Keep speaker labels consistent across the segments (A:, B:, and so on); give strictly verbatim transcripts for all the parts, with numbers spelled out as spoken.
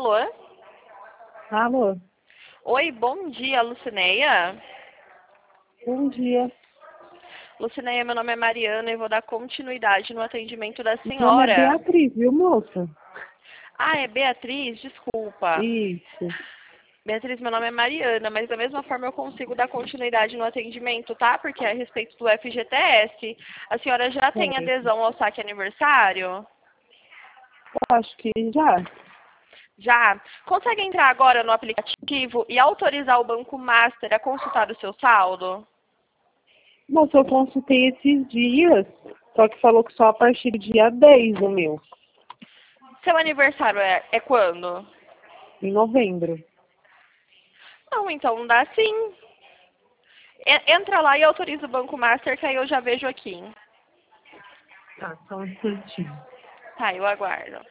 A: Alô?
B: Alô,
A: Oi, bom dia, Lucineia.
B: bom dia.
A: Lucineia, meu nome é Mariana e vou dar continuidade no atendimento da
B: Meu nome é
A: senhora.
B: Beatriz, viu, moça?
A: Ah, é Beatriz? Desculpa.
B: Isso.
A: Beatriz, meu nome é Mariana, mas da mesma forma eu consigo dar continuidade no atendimento, tá? Porque é a respeito do F G T S. A senhora já tem
B: Certo.
A: adesão ao saque aniversário?
B: Eu acho que já.
A: Já? Consegue entrar agora no aplicativo e autorizar o Banco Master a consultar o seu saldo?
B: Moça, eu consultei esses dias, só que falou que só a partir do dia dez o meu,
A: Seu aniversário é, é quando?
B: em novembro.
A: Não, então dá sim. E- Entra lá e autoriza o Banco Master, que aí eu já vejo aqui.
B: Tá, só um instantinho.
A: Tá, eu aguardo.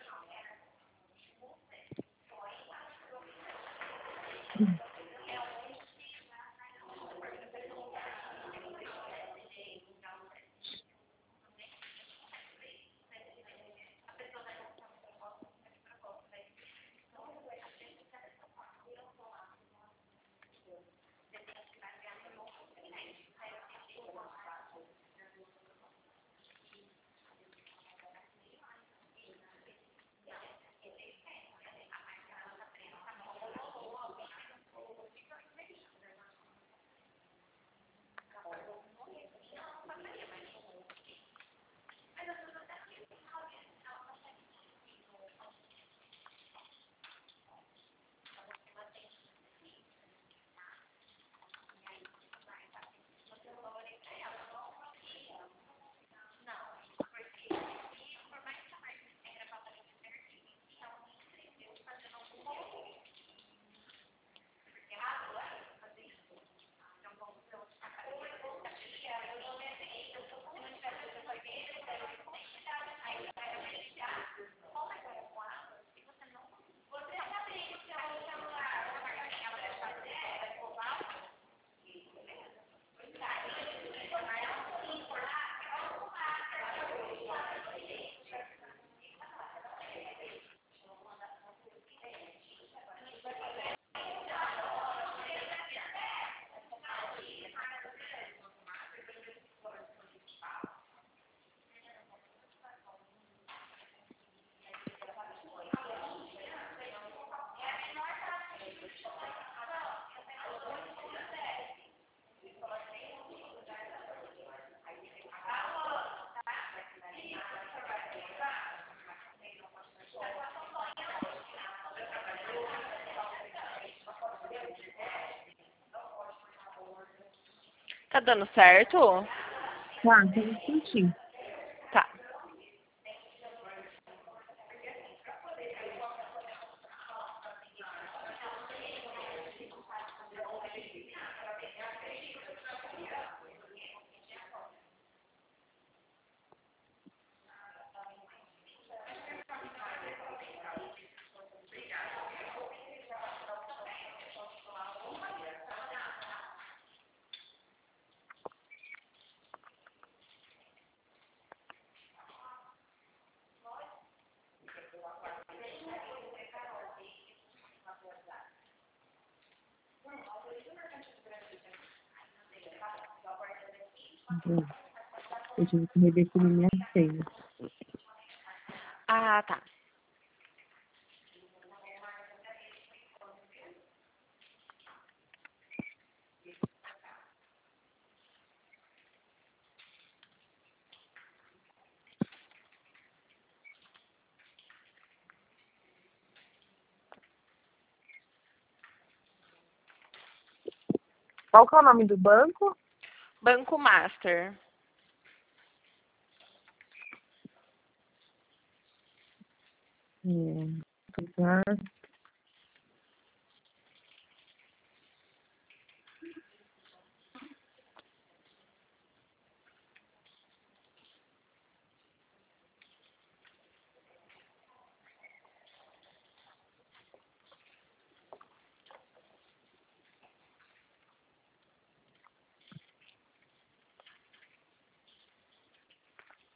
A: Tá dando certo?
B: Tá, só um instantinho.
A: Tá.
B: Eu tive que redefinir minha senha.
A: Ah, tá.
B: Qual que é o nome do banco?
A: Banco Master.
B: É, tá.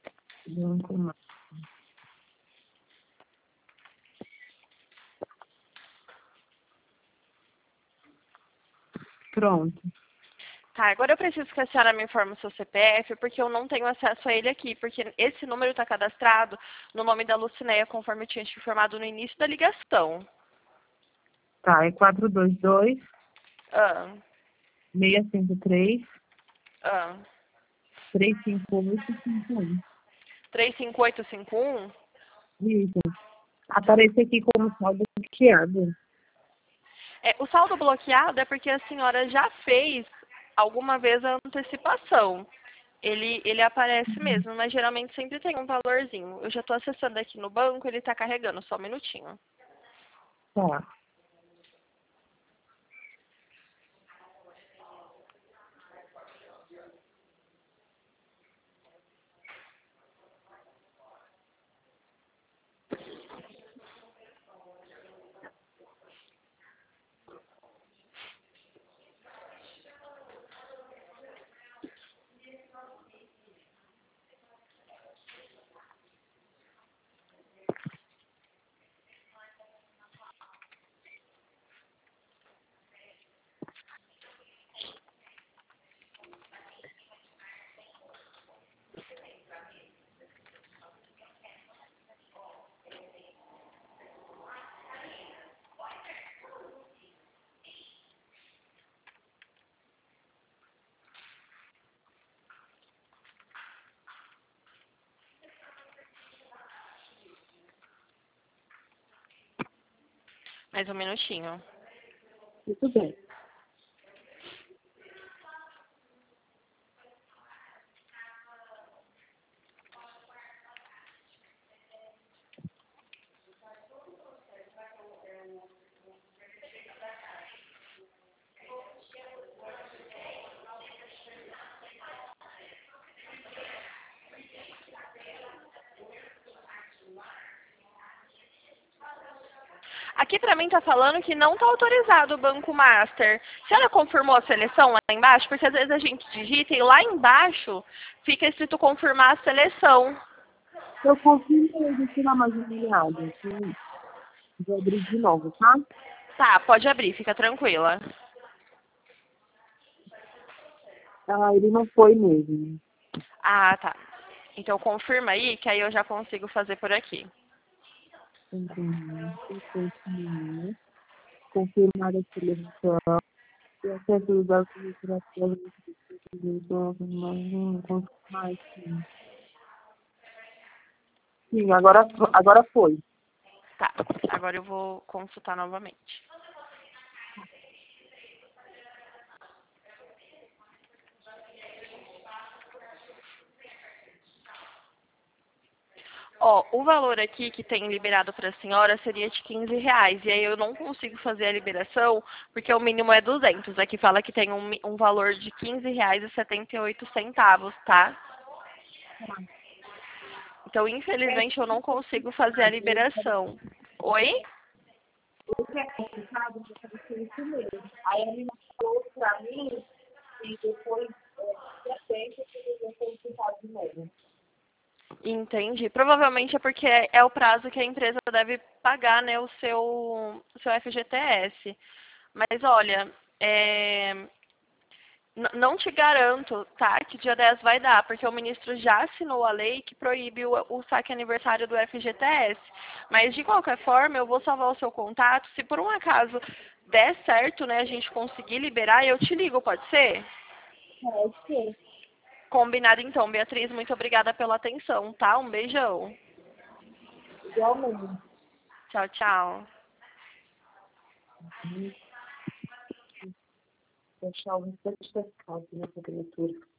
B: Banco Ma- Pronto.
A: Tá, agora eu preciso que a senhora me informe o seu C P F, porque eu não tenho acesso a ele aqui, porque esse número está cadastrado no nome da Lucinéia, conforme eu tinha te informado no início da ligação.
B: Tá, é quatro dois dois,
A: Ah,
B: seis cinco três,
A: ah.
B: três cinco oito cinco um.
A: três cinco oito cinco um?
B: Isso. Aparece aqui como saldo bloqueado.
A: É, o saldo bloqueado é porque a senhora já fez alguma vez a antecipação. Ele, ele aparece mesmo, mas geralmente sempre tem um valorzinho. Eu já estou acessando aqui no banco, ele está carregando, só um minutinho.
B: Tá.
A: Mais um minutinho.
B: Muito bem.
A: Aqui para mim está falando que não está autorizado o Banco Master. A senhora confirmou a seleção lá embaixo? Porque às vezes a gente digita e lá embaixo fica escrito confirmar a seleção.
B: Eu confirmo, deixa eu dar mais uma olhada. Sim. Vou abrir de novo, tá?
A: Tá, pode abrir, fica tranquila.
B: Ah, ele não foi mesmo.
A: Ah, tá. Então confirma aí, que aí eu já consigo fazer por aqui.
B: Entendi. Continuar. Confirmar a seleção. E acesso dos dados administrativos. Confirmar, sim. Sim, agora, agora foi.
A: Tá, agora eu vou consultar novamente. Ó, o valor aqui que tem liberado para a senhora seria de quinze reais. E aí eu não consigo fazer a liberação porque o mínimo é duzentos. Aqui fala que tem um, um valor de quinze reais e setenta e oito centavos, tá? Então, infelizmente, eu não consigo fazer a liberação. Oi?
B: O que é complicado, porque eu sei isso mesmo. Aí a menina falou pra mim e depois, de repente, eu poderia consultar de novo.
A: Entendi. Provavelmente é porque é o prazo que a empresa deve pagar, né, o seu, o seu F G T S. Mas olha, é, n- não te garanto, tá, que dia dez vai dar, porque o ministro já assinou a lei que proíbe o, o saque aniversário do F G T S. Mas de qualquer forma, eu vou salvar o seu contato. Se por um acaso der certo, né, a gente conseguir liberar, eu te ligo, pode ser?
B: Pode ser.
A: Combinado então, Beatriz. Muito obrigada pela atenção, tá? Um beijão.
B: Igualmente.
A: Tchau, tchau.
B: Deixar o restante das calças nessa criatura.